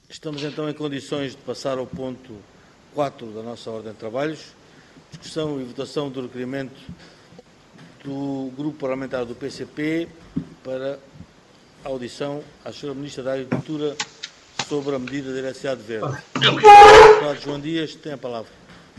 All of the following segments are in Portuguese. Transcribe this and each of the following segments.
Estamos então em condições de passar ao ponto 4 da nossa ordem de trabalhos, discussão e votação do requerimento do Grupo Parlamentar do PCP para audição à Sra. Ministra da Agricultura sobre a medida da eletricidade verde. O deputado João Dias tem a palavra.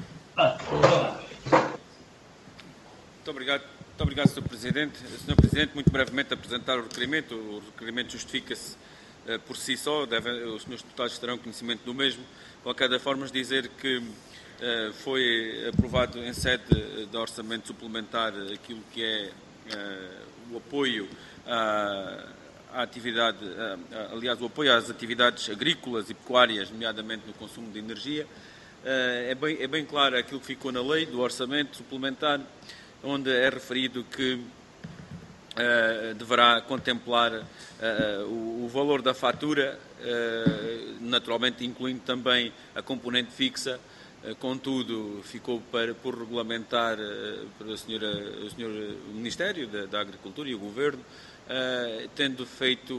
Muito obrigado, Sr. Presidente. Sr. Presidente, muito brevemente apresentar o requerimento. O requerimento justifica-se por si só, os senhores deputados terão conhecimento do mesmo. De qualquer forma, dizer que foi aprovado em sede de orçamento suplementar aquilo que é o apoio à atividade, aliás, o apoio às atividades agrícolas e pecuárias, nomeadamente no consumo de energia. É bem claro aquilo que ficou na lei do orçamento suplementar, onde é referido que deverá contemplar o valor da fatura, naturalmente incluindo também a componente fixa. Contudo, ficou por regulamentar para o senhor Ministério da Agricultura e o Governo, tendo feito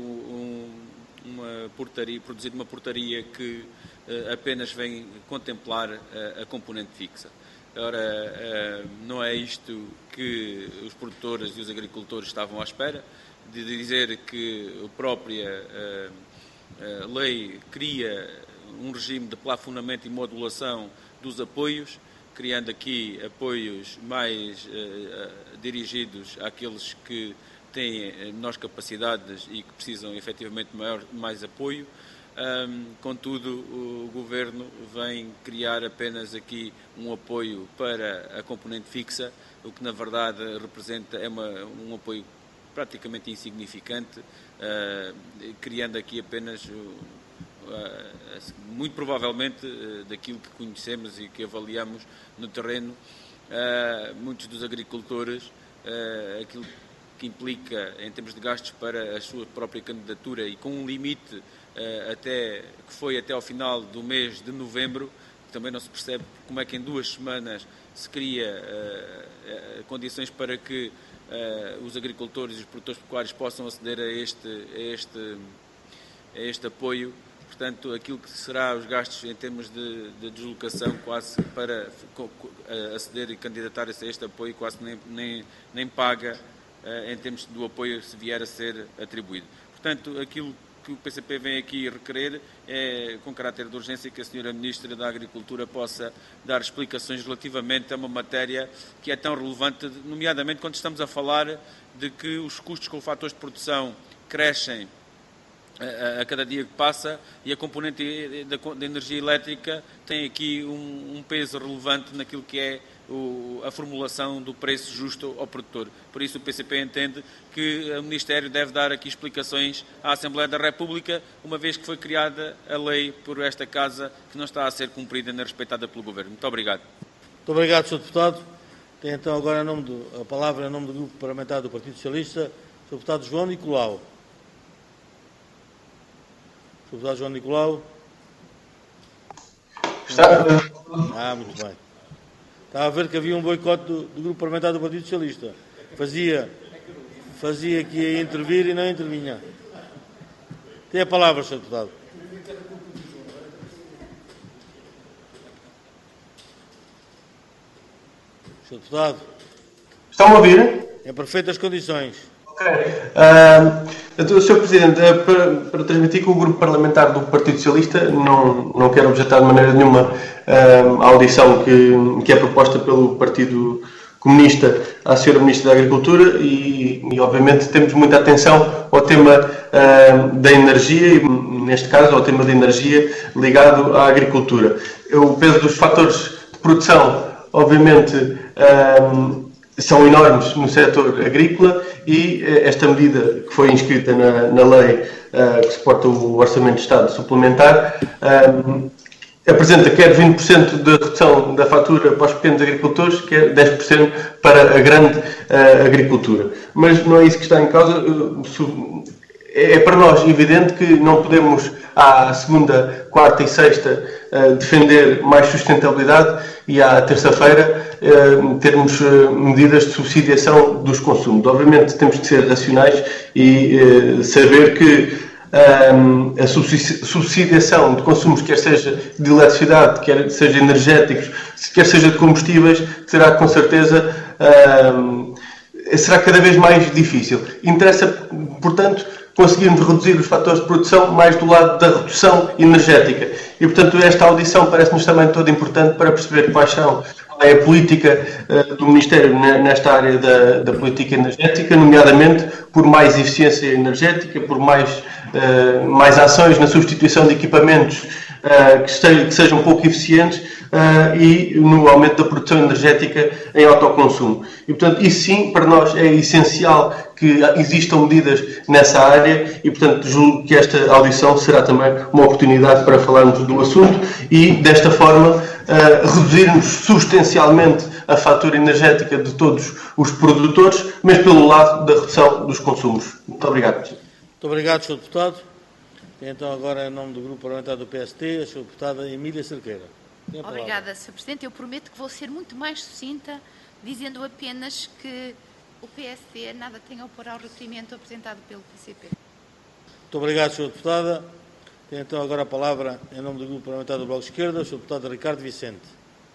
produzido uma portaria que apenas vem contemplar a componente fixa. Ora, não é isto que os produtores e os agricultores estavam à espera, de dizer que a própria lei cria um regime de plafonamento e modulação dos apoios, criando aqui apoios mais dirigidos àqueles que têm menores capacidades e que precisam efetivamente mais apoio. Contudo, o Governo vem criar apenas aqui um apoio para a componente fixa, o que na verdade representa um apoio praticamente insignificante, criando aqui apenas, muito provavelmente, daquilo que conhecemos e que avaliamos no terreno, muitos dos agricultores, aquilo que implica em termos de gastos para a sua própria candidatura e com um limite que foi até ao final do mês de novembro, que também não se percebe como é que em 2 semanas se cria condições para que os agricultores e os produtores pecuários possam aceder a este apoio. Portanto, aquilo que será os gastos em termos de deslocação quase para aceder e candidatar-se a este apoio quase nem paga em termos do apoio se vier a ser atribuído. Portanto, aquilo que o PCP vem aqui requerer é, com caráter de urgência, que a Sra. Ministra da Agricultura possa dar explicações relativamente a uma matéria que é tão relevante, nomeadamente quando estamos a falar de que os custos com fatores de produção crescem a cada dia que passa e a componente da energia elétrica tem aqui um peso relevante naquilo que é a formulação do preço justo ao produtor. Por isso o PCP entende que o Ministério deve dar aqui explicações à Assembleia da República, uma vez que foi criada a lei por esta Casa que não está a ser cumprida nem respeitada pelo Governo. Muito obrigado. Muito obrigado, Sr. Deputado. Tem então agora a palavra em nome do Grupo Parlamentar do Partido Socialista, o Sr. Deputado João Nicolau. Sr. Deputado João Nicolau. Está. Muito bem. Está a ver que havia um boicote do Grupo Parlamentar do Partido Socialista. Fazia que ia intervir e não intervinha. Tem a palavra, Sr. Deputado. Sr. Deputado. Estão a ouvir? Em perfeitas condições. Ok. Então, Sr. Presidente, para transmitir que o Grupo Parlamentar do Partido Socialista não quer objetar de maneira nenhuma a audição que é proposta pelo Partido Comunista à Sra. Ministra da Agricultura e, obviamente, temos muita atenção ao tema da energia e, neste caso, ao tema da energia ligado à agricultura. O peso dos fatores de produção, obviamente, são enormes no setor agrícola e esta medida que foi inscrita na lei que suporta o Orçamento de Estado suplementar apresenta quer 20% de redução da fatura para os pequenos agricultores, quer 10% para a grande agricultura. Mas não é isso que está em causa. É para nós evidente que não podemos, à segunda, quarta e sexta, defender mais sustentabilidade e à terça-feira termos medidas de subsidiação dos consumos. Obviamente temos que ser racionais e saber que a subsidiação de consumos, quer seja de eletricidade, quer seja energéticos, quer seja de combustíveis, será com certeza será cada vez mais difícil. Interessa, portanto, conseguirmos reduzir os fatores de produção mais do lado da redução energética. E, portanto, esta audição parece-nos também toda importante para perceber qual é a política do Ministério nesta área da política energética, nomeadamente por mais eficiência energética, por mais ações na substituição de equipamentos que sejam pouco eficientes e no aumento da produção energética em autoconsumo. E, portanto, isso sim, para nós é essencial que existam medidas nessa área e, portanto, julgo que esta audição será também uma oportunidade para falarmos do assunto e, desta forma, reduzirmos substancialmente a fatura energética de todos os produtores, mas pelo lado da redução dos consumos. Muito obrigado. Muito obrigado, Sr. Deputado. Então, agora, em nome do Grupo Parlamentar do PST, a Sra. Deputada Emília Cerqueira. Obrigada, Sr. Presidente. Eu prometo que vou ser muito mais sucinta, dizendo apenas que o PST nada tem a opor ao requerimento apresentado pelo PCP. Muito obrigado, Sra. Deputada. Tem então agora a palavra, em nome do Grupo Parlamentar do Bloco de Esquerda, o Sr. Deputado Ricardo Vicente.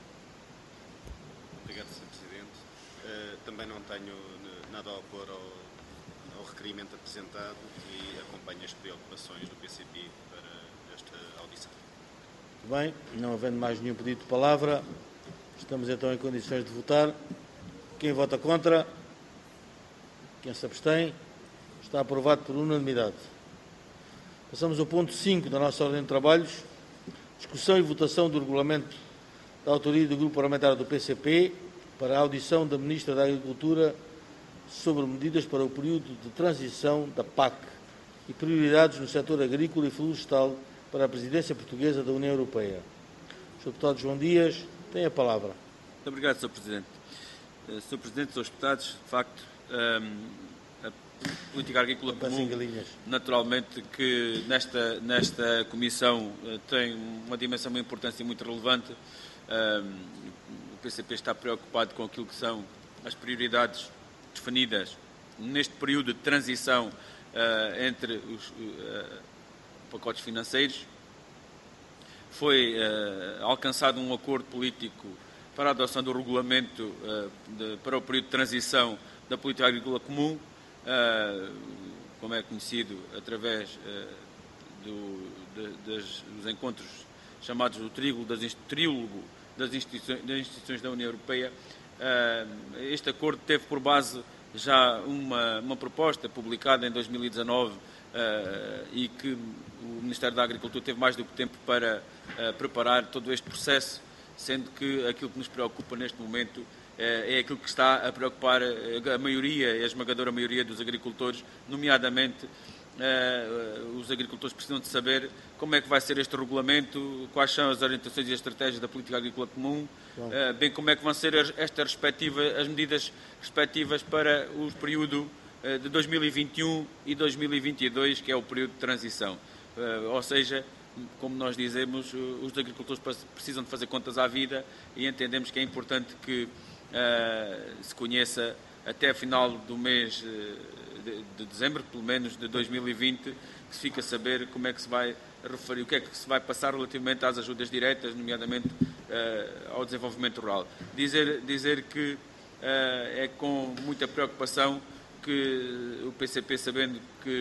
Obrigado, Sr. Presidente. Também não tenho nada a opor ao requerimento apresentado e acompanho as preocupações do PCP para esta audição. Muito bem, não havendo mais nenhum pedido de palavra, estamos então em condições de votar. Quem vota contra? Quem se abstém? Está aprovado por unanimidade. Passamos ao ponto 5 da nossa ordem de trabalhos. Discussão e votação do regulamento da autoria do Grupo Parlamentar do PCP para a audição da Ministra da Agricultura sobre medidas para o período de transição da PAC e prioridades no setor agrícola e florestal para a presidência portuguesa da União Europeia. Sr. Deputado João Dias, tem a palavra. Muito obrigado, Sr. Presidente. Sr. Presidente, Srs. Deputados, de facto, a política agrícola comum, naturalmente que nesta comissão tem uma dimensão, uma importância muito relevante. O PCP está preocupado com aquilo que são as prioridades definidas neste período de transição entre os pacotes financeiros. Foi alcançado um acordo político para a adoção do regulamento para o período de transição da política agrícola comum, como é conhecido através dos encontros chamados do trílogo das instituições da União Europeia. Este acordo teve por base já uma proposta publicada em 2019 e que o Ministério da Agricultura teve mais do que tempo para preparar todo este processo, sendo que aquilo que nos preocupa neste momento é aquilo que está a preocupar a maioria, a esmagadora maioria dos agricultores, nomeadamente os agricultores precisam de saber como é que vai ser este regulamento, quais são as orientações e as estratégias da política agrícola comum, bem como é que vão ser as medidas respectivas para o período de 2021 e 2022, que é o período de transição. Ou seja, como nós dizemos, os agricultores precisam de fazer contas à vida e entendemos que é importante que se conheça até final do mês de dezembro, pelo menos, de 2020, que se fica a saber como é que se vai referir, o que é que se vai passar relativamente às ajudas diretas, nomeadamente ao desenvolvimento rural. Dizer que é com muita preocupação que o PCP, sabendo que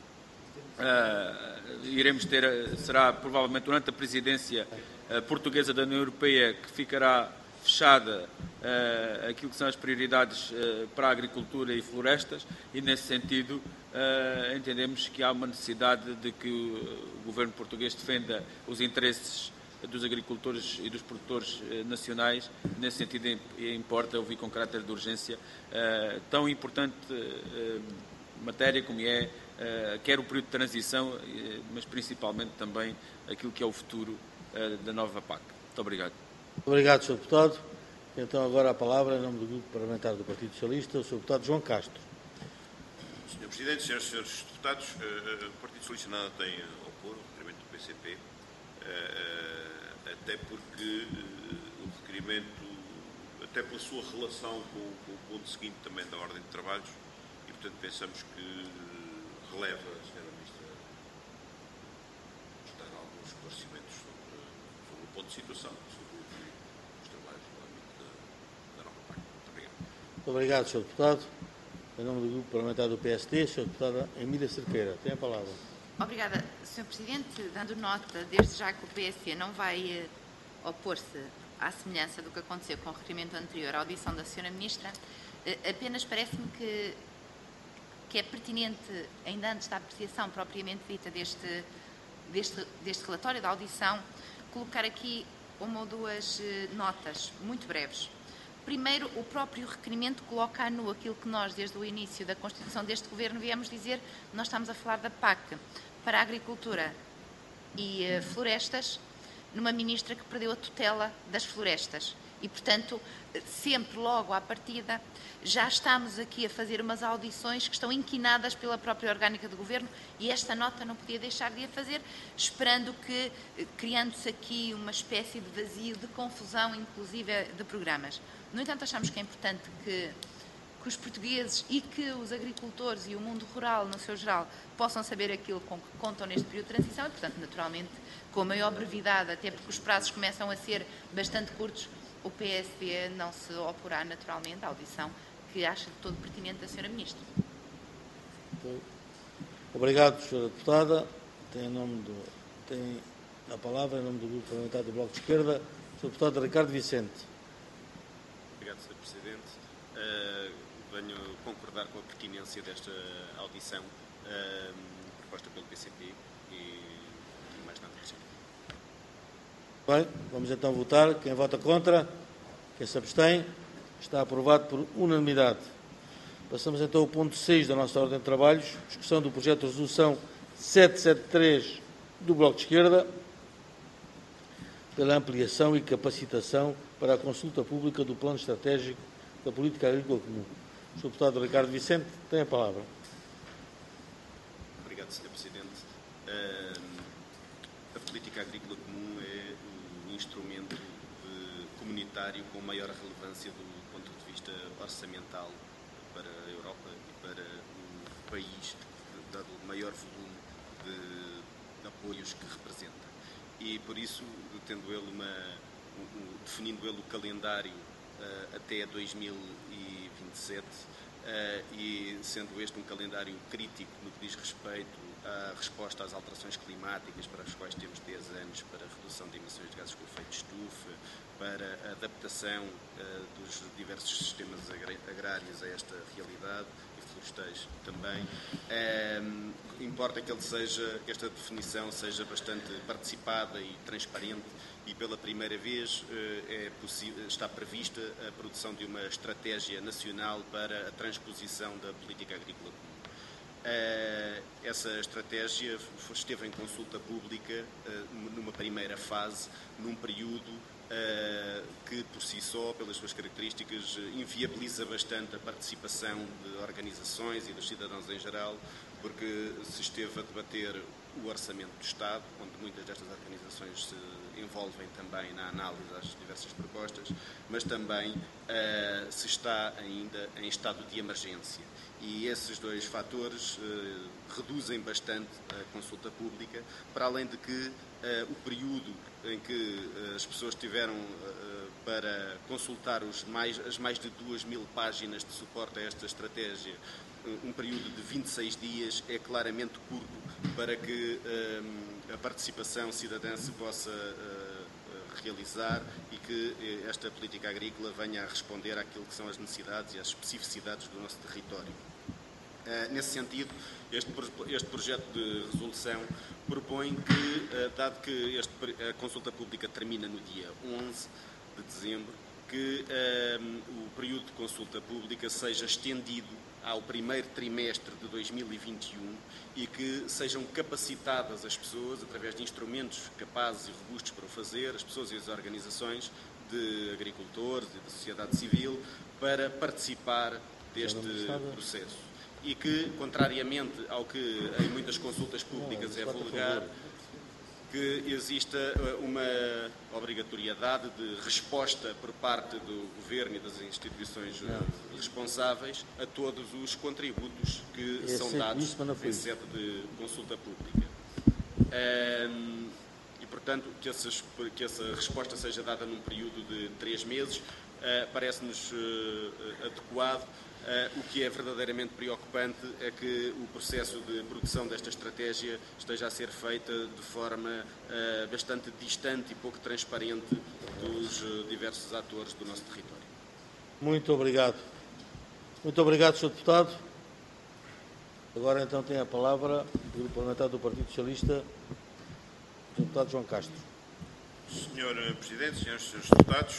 será provavelmente durante a presidência portuguesa da União Europeia que ficará fechada aquilo que são as prioridades para a agricultura e florestas, e nesse sentido entendemos que há uma necessidade de que o governo português defenda os interesses dos agricultores e dos produtores nacionais. Nesse sentido importa ouvir com caráter de urgência tão importante matéria como é quer o período de transição, mas principalmente também aquilo que é o futuro da nova PAC. Muito obrigado. Obrigado, Sr. Deputado. Então, agora a palavra, em nome do Grupo Parlamentar do Partido Socialista, o Sr. Deputado João Castro. Sr. Presidente, Srs. e Srs. Deputados, o Partido Socialista nada tem a opor ao requerimento do PCP, até porque o requerimento, até pela sua relação com o ponto seguinte também da ordem de trabalhos, e portanto pensamos que releva a Sra. Ministra de situação sobre os trabalhos no âmbito da nova PAC. Muito obrigado. Muito obrigado, Sr. Deputado. Em nome do Grupo Parlamentar do PSD, Sra. Deputada Emília Cerqueira. Tem a palavra. Obrigada, Sr. Presidente. Dando nota, desde já, que o PSD não vai opor-se à semelhança do que aconteceu com o requerimento anterior à audição da Sra. Ministra, apenas parece-me que é pertinente, ainda antes da apreciação propriamente dita deste relatório da audição, colocar aqui uma ou duas notas muito breves. Primeiro, o próprio requerimento coloca à nu aquilo que nós, desde o início da constituição deste Governo, viemos dizer. Nós estamos a falar da PAC para a agricultura e florestas, numa ministra que perdeu a tutela das florestas. E, portanto, sempre logo à partida, já estamos aqui a fazer umas audições que estão inquinadas pela própria orgânica do Governo, e esta nota não podia deixar de a fazer, esperando que, criando-se aqui uma espécie de vazio, de confusão, inclusive de programas. No entanto, achamos que é importante que os portugueses e que os agricultores e o mundo rural, no seu geral, possam saber aquilo com que contam neste período de transição e, portanto, naturalmente, com a maior brevidade, até porque os prazos começam a ser bastante curtos, o PSD não se oporá naturalmente à audição que acha de todo pertinente da Sra. Ministra. Obrigado, Sra. Deputada. Tem a palavra em nome do Grupo Parlamentar do Bloco de Esquerda, Sr. Deputado Ricardo Vicente. Obrigado, Sr. Presidente. Venho concordar com a pertinência desta audição proposta pelo PCP e mais nada a dizer. Bem, vamos então votar. Quem vota contra? Quem se abstém? Está aprovado por unanimidade. Passamos então ao ponto 6 da nossa ordem de trabalhos, discussão do projeto de resolução 773 do Bloco de Esquerda, pela ampliação e capacitação para a consulta pública do Plano Estratégico da Política Agrícola Comum. O Sr. Deputado Ricardo Vicente tem a palavra. Obrigado, Sr. Presidente. A Política Agrícola Comum é o instrumento comunitário com maior relevância do ponto de vista orçamental para a Europa e para o país, dado o maior volume de apoios que representa. E, por isso, definindo ele o calendário até 2027, e sendo este um calendário crítico no que diz respeito à resposta às alterações climáticas, para as quais temos 10 anos para a redução de emissões de gases com efeito de estufa, para a adaptação dos diversos sistemas agrários a esta realidade, e florestais também, importa que esta definição seja bastante participada e transparente, e pela primeira vez está prevista a produção de uma estratégia nacional para a transposição da política agrícola comum. Essa estratégia esteve em consulta pública numa primeira fase, num período que, por si só, pelas suas características, inviabiliza bastante a participação de organizações e dos cidadãos em geral, porque se esteve a debater o orçamento do Estado, onde muitas destas organizações se envolvem também na análise das diversas propostas, mas também se está ainda em estado de emergência. E esses dois fatores reduzem bastante a consulta pública, para além de que o período em que as pessoas tiveram para consultar as mais de 2.000 páginas de suporte a esta estratégia, um período de 26 dias é claramente curto para que a participação cidadã se possa realizar e que esta política agrícola venha a responder àquilo que são as necessidades e às especificidades do nosso território. Nesse sentido, este projeto de resolução propõe que, dado que a consulta pública termina no dia 11 de dezembro, que o período de consulta pública seja estendido ao primeiro trimestre de 2021 e que sejam capacitadas as pessoas, através de instrumentos capazes e robustos para o fazer, as pessoas e as organizações de agricultores e da sociedade civil, para participar deste processo. E que, contrariamente ao que em muitas consultas públicas é vulgar, que exista uma obrigatoriedade de resposta por parte do Governo e das instituições responsáveis a todos os contributos que são dados em sede de consulta pública. E, portanto, que essa resposta seja dada num período de 3 meses, parece-nos adequado. O que é verdadeiramente preocupante é que o processo de produção desta estratégia esteja a ser feita de forma bastante distante e pouco transparente dos diversos atores do nosso território. Muito obrigado. Muito obrigado, Sr. Deputado. Agora, então, tem a palavra o Grupo Parlamentar do Partido Socialista, o Sr. Deputado João Castro. Senhor Presidente, senhores deputados,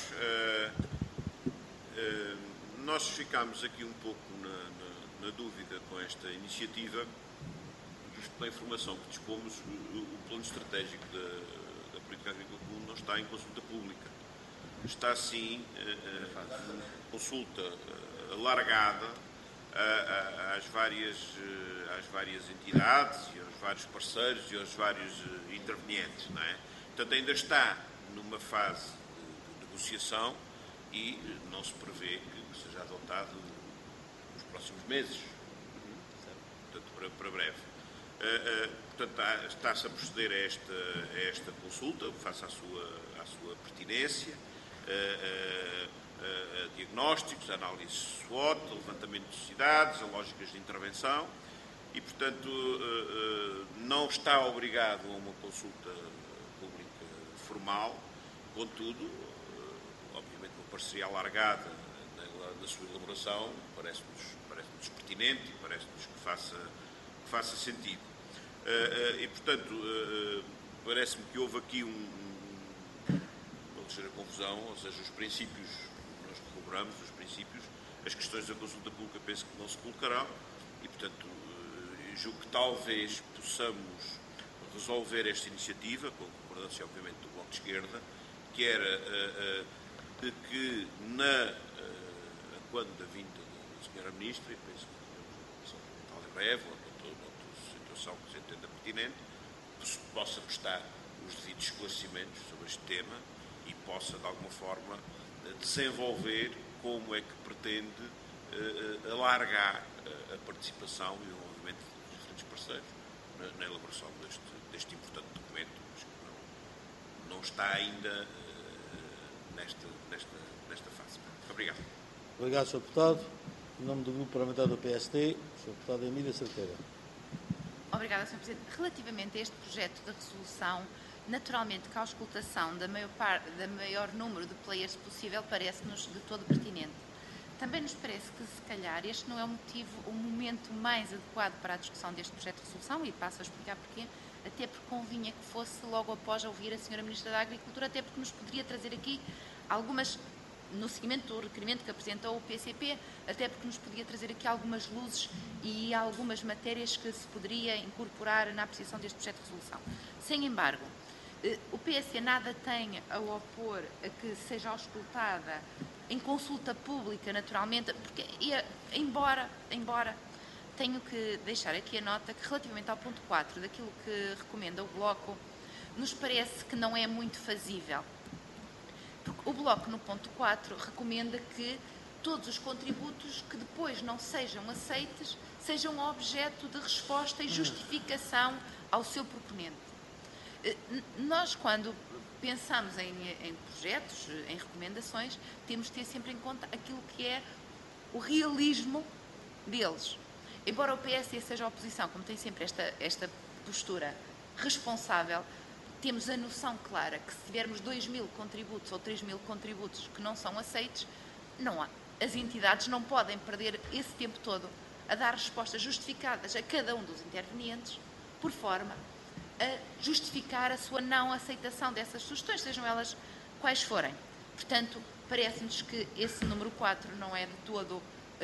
nós ficámos aqui um pouco na dúvida com esta iniciativa, visto pela informação que dispomos, o plano estratégico da Política Agrícola Comum não está em consulta pública. Está, sim, consulta alargada às várias entidades e aos vários parceiros e aos vários intervenientes, não é? Portanto, ainda está numa fase de negociação e não se prevê que seja adotado nos próximos meses, portanto, para breve. Portanto, está-se a proceder a esta consulta, face à sua pertinência, a diagnósticos, a análise SWOT, a levantamento de necessidades, a lógicas de intervenção e, portanto, não está obrigado a uma consulta pública formal, contudo, obviamente uma parceria alargada na sua elaboração parece-nos pertinente e parece-nos que faça sentido. E, portanto, parece-me que houve aqui uma ligeira confusão, ou seja, os princípios, nós corroboramos os princípios, as questões da consulta pública penso que não se colocarão e, portanto, julgo que talvez possamos resolver esta iniciativa, com concordância, obviamente, do Bloco de Esquerda, que era de que, quando da vinda da Sra. Ministra, e penso que podemos fundamental em breve, ou noutra situação que se entenda pertinente, se possa prestar os devidos esclarecimentos sobre este tema e possa, de alguma forma, desenvolver como é que pretende alargar a participação e o envolvimento dos diferentes parceiros na elaboração deste importante documento, mas que não está ainda nesta fase. Obrigado. Obrigado, Sr. Deputado. Em nome do Grupo Parlamentar do PSD, Sr. Deputado Emília Cerqueira. Obrigada, Sr. Presidente. Relativamente a este projeto de resolução, naturalmente que a auscultação da maior número de players possível parece-nos de todo pertinente. Também nos parece que, se calhar, este não é o momento mais adequado para a discussão deste projeto de resolução, e passo a explicar porquê, até porque convinha que fosse logo após ouvir a Sra. Ministra da Agricultura, até porque nos poderia trazer aqui algumas, no seguimento do requerimento que apresentou o PCP, até porque nos podia trazer aqui algumas luzes e algumas matérias que se poderia incorporar na apreciação deste projeto de resolução. Sem embargo, o PSD nada tem a opor a que seja auscultada em consulta pública, naturalmente, porque, embora tenho que deixar aqui a nota que, relativamente ao ponto 4, daquilo que recomenda o Bloco, nos parece que não é muito fazível. Porque o Bloco, no ponto 4, recomenda que todos os contributos que depois não sejam aceites sejam objeto de resposta e justificação ao seu proponente. Nós, quando pensamos em projetos, em recomendações, temos de ter sempre em conta aquilo que é o realismo deles. Embora o PSD seja a oposição, como tem sempre esta postura responsável, temos a noção clara que, se tivermos 2.000 contributos ou 3.000 contributos que não são aceitos, não há. As entidades não podem perder esse tempo todo a dar respostas justificadas a cada um dos intervenientes, por forma a justificar a sua não aceitação dessas sugestões, sejam elas quais forem. Portanto, parece-nos que esse número 4 não é de todo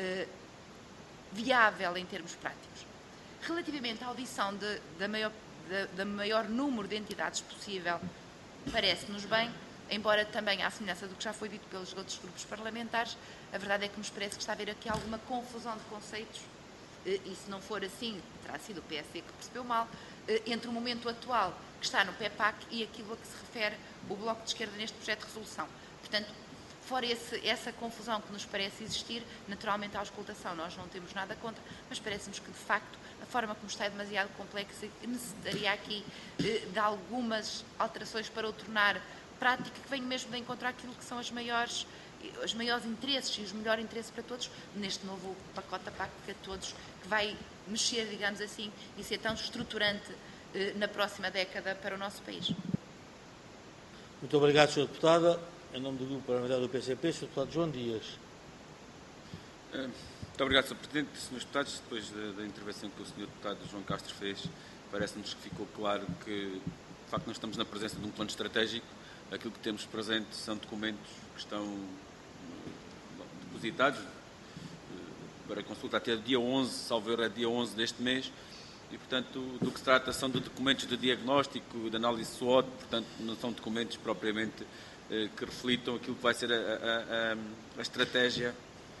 viável em termos práticos. Relativamente à audição da maior número de entidades possível, parece-nos bem, embora também, à semelhança do que já foi dito pelos outros grupos parlamentares, a verdade é que nos parece que está a haver aqui alguma confusão de conceitos, e se não for assim, terá sido o PSD que percebeu mal, entre o momento atual que está no PEPAC e aquilo a que se refere o Bloco de Esquerda neste projeto de resolução. Portanto, fora essa confusão que nos parece existir, naturalmente a auscultação nós não temos nada contra, mas parece-nos que, de facto, a forma como está é demasiado complexa e necessitaria aqui de algumas alterações para o tornar prática, que venha mesmo de encontrar aquilo que são os maiores interesses e os melhores interesses para todos neste novo pacote da PAC para todos, que vai mexer, digamos assim, e ser tão estruturante na próxima década para o nosso país. Muito obrigado, Sra. Deputada. Em nome do Grupo Parlamentar do PCP, Sr. Deputado João Dias. Muito obrigado, Sr. Presidente. Srs. Deputados, depois da intervenção que o Sr. Deputado João Castro fez, parece-nos que ficou claro que, de facto, nós estamos na presença de um plano estratégico. Aquilo que temos presente são documentos que estão depositados para consulta até dia 11, salvo erro, é dia 11 deste mês, e, portanto, do que se trata são de documentos de diagnóstico, de análise SWOT, portanto, não são documentos propriamente que reflitam aquilo que vai ser a estratégia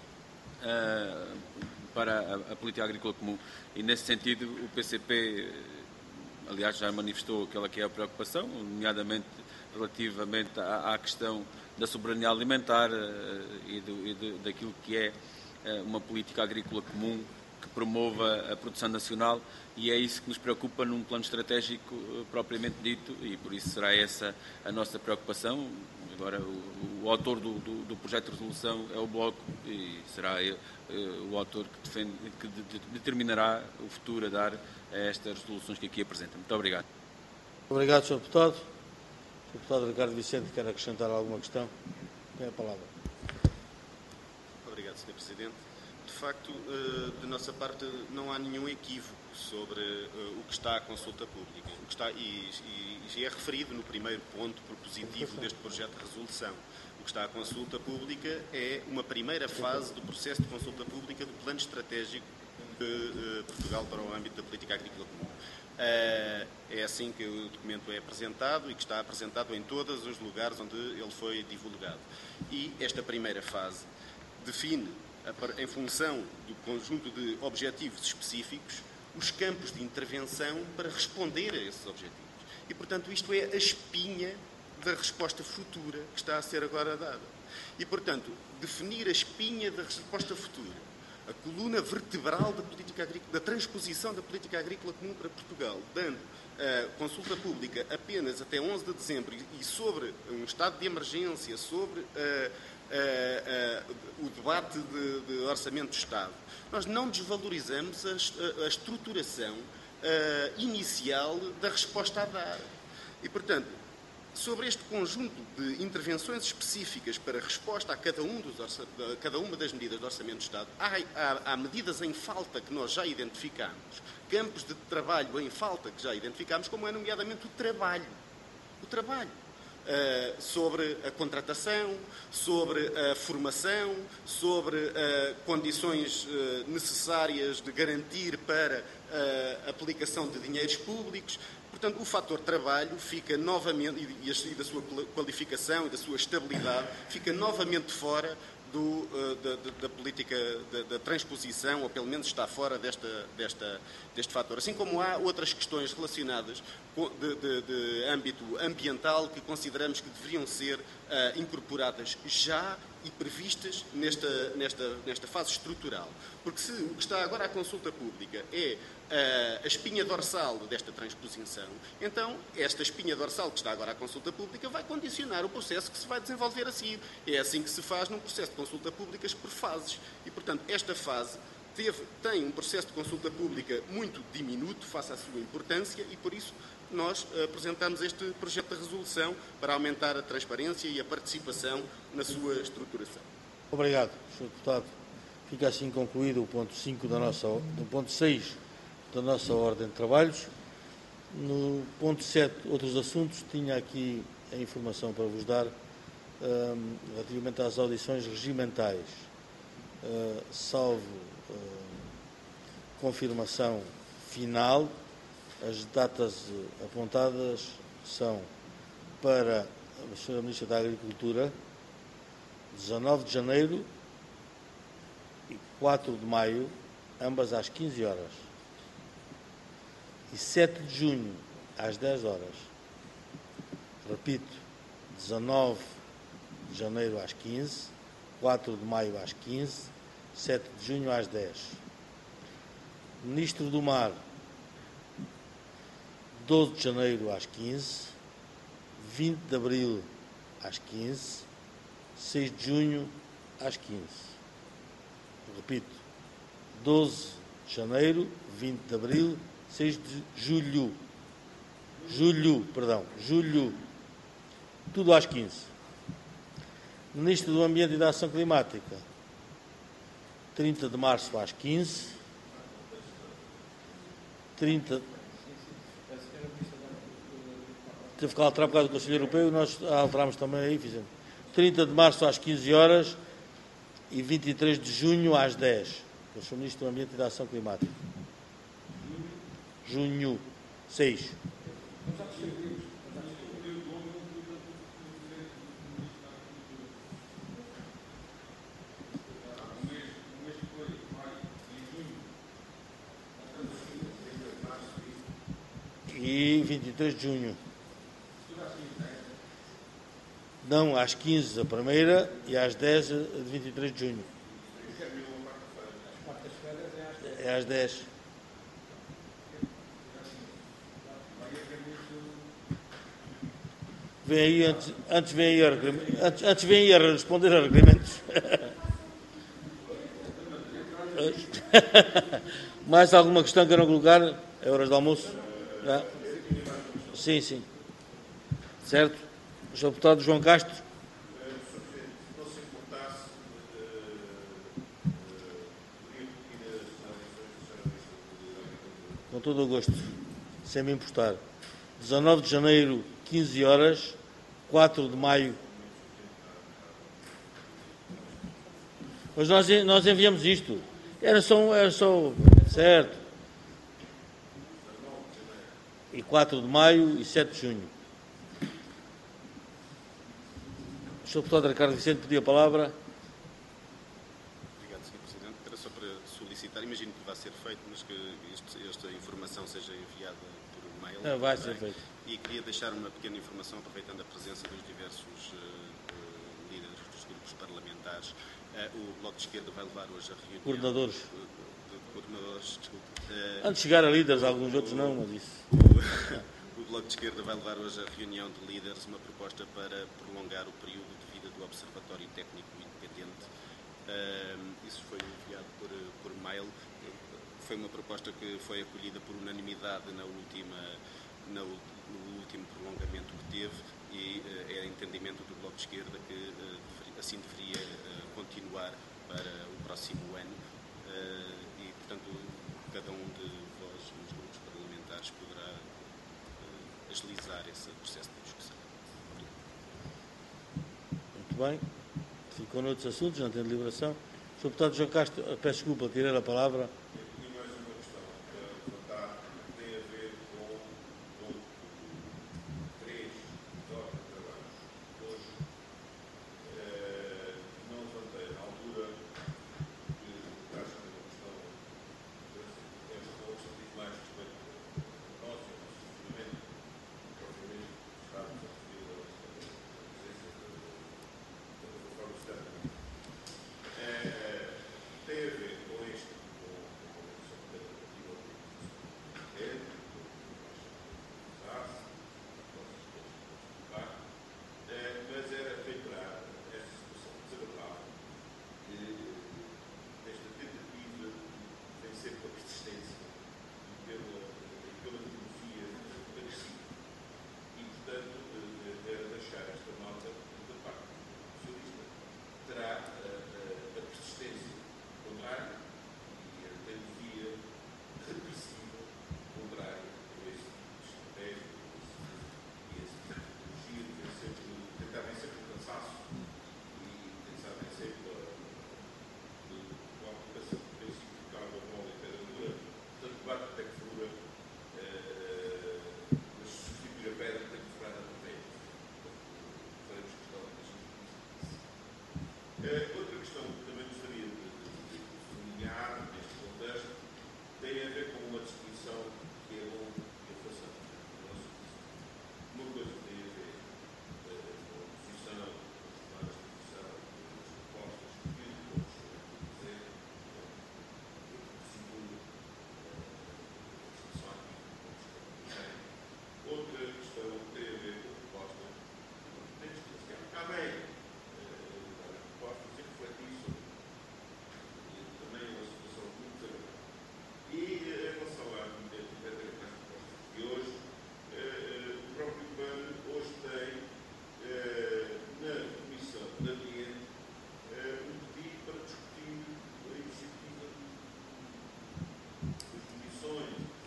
para a política agrícola comum. E, nesse sentido, o PCP, aliás, já manifestou aquela que é a preocupação, nomeadamente relativamente à questão da soberania alimentar e daquilo que é uma política agrícola comum que promova a produção nacional, e é isso que nos preocupa num plano estratégico propriamente dito, e por isso será essa a nossa preocupação. Agora, o autor do projeto de resolução é o Bloco, e será o autor que determinará o futuro a dar a estas resoluções que aqui apresenta. Muito obrigado. Obrigado, Sr. Deputado. O Deputado Ricardo Vicente quer acrescentar alguma questão? Tem a palavra. Obrigado, Sr. Presidente. De facto, de nossa parte, não há nenhum equívoco sobre o que está à consulta pública. O que está, e é referido no primeiro ponto propositivo deste projeto de resolução. O que está à consulta pública é uma primeira fase do processo de consulta pública do Plano Estratégico de Portugal para o âmbito da política agrícola comum. É assim que o documento é apresentado e que está apresentado em todos os lugares onde ele foi divulgado. E esta primeira fase define, em função do conjunto de objetivos específicos, os campos de intervenção para responder a esses objetivos. E, portanto, isto é a espinha da resposta futura que está a ser agora dada. E, portanto, definir a espinha da resposta futura, a coluna vertebral da política agrícola, da transposição da política agrícola comum para Portugal, dando consulta pública apenas até 11 de dezembro e sobre um estado de emergência, sobre o debate de orçamento de Estado, nós não desvalorizamos a estruturação inicial da resposta a dar. E, portanto, sobre este conjunto de intervenções específicas para resposta a cada uma das medidas do Orçamento de Estado, há medidas em falta que nós já identificamos, campos de trabalho em falta que já identificamos, como é nomeadamente o trabalho. Sobre a contratação, sobre a formação, sobre condições necessárias de garantir para a aplicação de dinheiros públicos. Portanto, o fator trabalho fica novamente, e da sua qualificação e da sua estabilidade, fica novamente fora da política da transposição, ou pelo menos está fora deste fator. Assim como há outras questões relacionadas de âmbito ambiental que consideramos que deveriam ser incorporadas já e previstas nesta fase estrutural. Porque se o que está agora à consulta pública é a espinha dorsal desta transposição, então esta espinha dorsal que está agora à consulta pública vai condicionar o processo que se vai desenvolver a seguir. É assim que se faz num processo de consulta pública por fases. E, portanto, esta fase tem um processo de consulta pública muito diminuto face à sua importância e, por isso, nós apresentamos este projeto de resolução para aumentar a transparência e a participação na sua estruturação. Obrigado, Sr. Deputado. Fica assim concluído o ponto 5 do ponto 6 da nossa ordem de trabalhos. No ponto 7, outros assuntos, tinha aqui a informação para vos dar relativamente às audições regimentais. Salvo confirmação final, as datas apontadas são para a Sra. Ministra da Agricultura, 19 de janeiro e 4 de maio, ambas às 15 horas. E 7 de junho, às 10 horas. Repito, 19 de janeiro às 15, 4 de maio às 15, 7 de junho às 10. Ministro do Mar, 12 de janeiro às 15, 20 de abril às 15, 6 de junho às 15. Repito, 12 de janeiro, 20 de abril, 6 de julho. Julho. Tudo às 15. Ministro do Ambiente e da Ação Climática, 30 de março às 15. 30. Teve que alterar por causa do Conselho Europeu e nós alterámos também aí, fizemos. 30 de março às 15 horas e 23 de junho às 10. Eu sou Ministro do Ambiente e da Ação Climática. Junho 6. E 23 de junho. Não, às 15 a primeira e às 10 a de 23 de junho. É às 10. Vem aí, antes vem aí a responder a requerimentos. Mais alguma questão que queiram colocar? É horas de almoço? Não? Sim. Certo? O Sr. Deputado João Castro. Com todo o gosto, sem me importar. 19 de janeiro, 15 horas, 4 de maio. Mas nós enviamos isto. Era só certo. E 4 de maio e 7 de junho. O Sr. Deputado Ricardo Vicente pedia a palavra. Obrigado, Sr. Presidente. Era só para solicitar, imagino que vai ser feito, mas que esta informação seja enviada por mail. Não, vai ser feito. E queria deixar uma pequena informação, aproveitando a presença dos diversos líderes dos grupos parlamentares. O Bloco de Esquerda vai levar hoje a reunião... Coordenadores. Coordenadores, desculpe. Antes de chegar a líderes, alguns outros não, mas isso... O Bloco de Esquerda vai levar hoje a reunião de líderes uma proposta para prolongar o período de vida do Observatório Técnico Independente. Isso foi enviado por mail. Foi uma proposta que foi acolhida por unanimidade no último prolongamento que teve e é entendimento do Bloco de Esquerda que assim deveria continuar para o próximo ano e, portanto, cada um de vós nos grupos parlamentares poderá agilizar esse processo de discussão. Muito bem. Ficou noutros assuntos, não tem deliberação. Sr. Deputado João Castro, peço desculpa, tirei a palavra.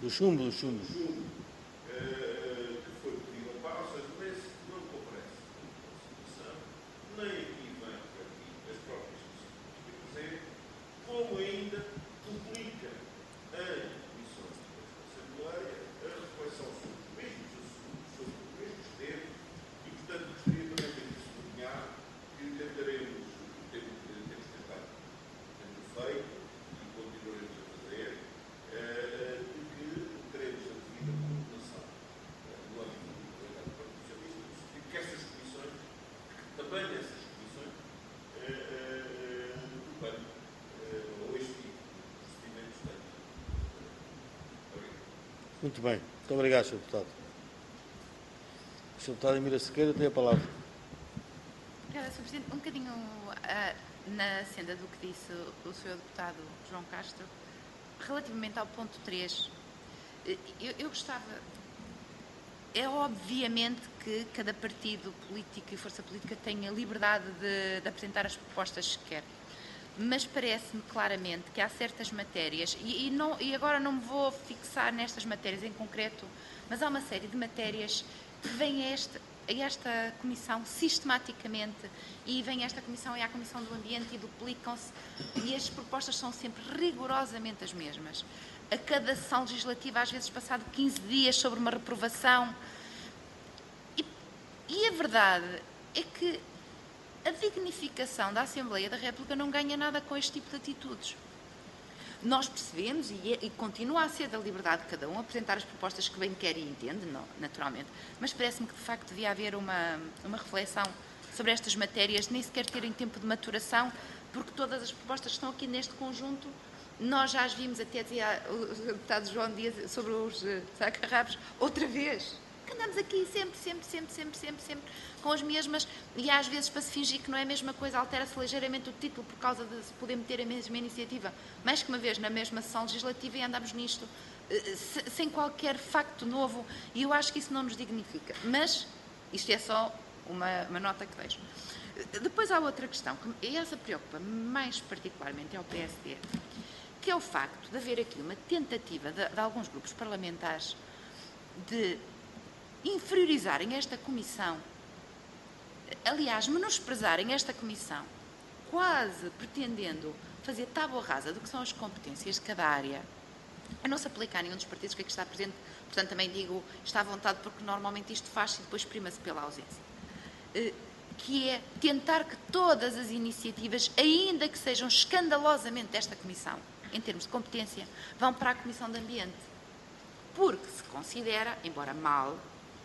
Do chumbo. Que foi pedido ao par, ou seja, não comparece a Constituição, nem aqui vem aqui as próprias Constituições, como ainda publica em comissões da Assembleia a reflexão sobre os mesmos temas e, portanto, gostaria também de sublinhar que temos tentado, temos feito e continuaremos a fazer, porque teremos a devida coordenação no âmbito do Parlamento Partido Socialista, que essas comissões, também essas comissões, ou este tipo de procedimentos têm. Muito bem. Muito obrigado, Sr. Deputado. O Sr. Deputado Emília Sequeira tem a palavra. Obrigada, Sr. Presidente. Um bocadinho na senda do que disse o Sr. Deputado João Castro, relativamente ao ponto 3, eu gostava... É obviamente que cada partido político e força política tem a liberdade de apresentar as propostas que quer, mas parece-me claramente que há certas matérias, e agora não me vou fixar nestas matérias em concreto, mas há uma série de matérias que vêm a esta Comissão sistematicamente, e vem a esta Comissão e à Comissão do Ambiente e duplicam-se, e as propostas são sempre rigorosamente as mesmas. A cada sessão legislativa, às vezes passado 15 dias sobre uma reprovação. E a verdade é que a dignificação da Assembleia da República não ganha nada com este tipo de atitudes. Nós percebemos, e continua a ser da liberdade de cada um apresentar as propostas que bem quer e entende, não, naturalmente, mas parece-me que de facto devia haver uma reflexão sobre estas matérias, nem sequer terem tempo de maturação, porque todas as propostas que estão aqui neste conjunto, nós já as vimos, até dizia o deputado João Dias sobre os sacarrabos, outra vez. Que andamos aqui sempre com as mesmas, e às vezes, para se fingir que não é a mesma coisa, altera-se ligeiramente o título por causa de se poder meter a mesma iniciativa mais que uma vez na mesma sessão legislativa, e andamos nisto sem qualquer facto novo, e eu acho que isso não nos dignifica. Mas isto é só uma nota que deixo. Depois há outra questão, que essa preocupa mais particularmente ao PSD, que é o facto de haver aqui uma tentativa de alguns grupos parlamentares de inferiorizarem esta Comissão, aliás, menosprezarem esta Comissão, quase pretendendo fazer tábua rasa do que são as competências de cada área, a não se aplicar a nenhum dos partidos que aqui está presente. Portanto, também digo, está à vontade, porque normalmente isto faz-se e depois prima-se pela ausência. Que é tentar que todas as iniciativas, ainda que sejam escandalosamente desta Comissão, em termos de competência, vão para a Comissão de Ambiente. Porque se considera, embora mal,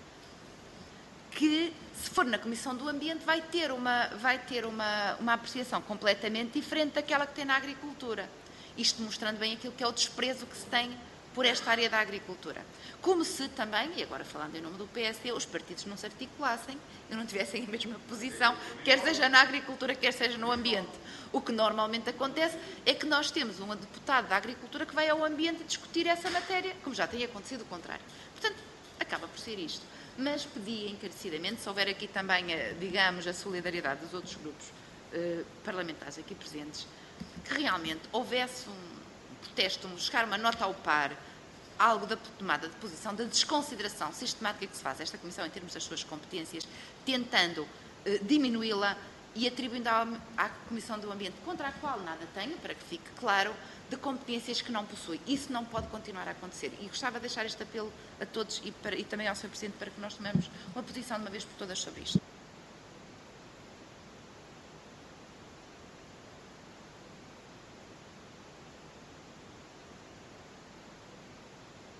que se for na Comissão do Ambiente vai ter uma apreciação completamente diferente daquela que tem na agricultura. Isto mostrando bem aquilo que é o desprezo que se tem por esta área da agricultura. Como se também, e agora falando em nome do PSD, os partidos não se articulassem e não tivessem a mesma posição, quer seja na agricultura, quer seja no ambiente. O que normalmente acontece é que nós temos um deputado da agricultura que vai ao ambiente discutir essa matéria, como já tem acontecido o contrário. Portanto, acaba por ser isto. Mas pedi encarecidamente, se houver aqui também, digamos, a solidariedade dos outros grupos parlamentares aqui presentes, que realmente houvesse um protesto, buscar uma nota ao par, algo da tomada de posição, da desconsideração sistemática que se faz a esta Comissão em termos das suas competências, tentando diminuí-la e atribuindo à Comissão do Ambiente, contra a qual nada tenho, para que fique claro, de competências que não possui. Isso não pode continuar a acontecer. E gostava de deixar este apelo a todos e também ao Sr. Presidente para que nós tomemos uma posição de uma vez por todas sobre isto.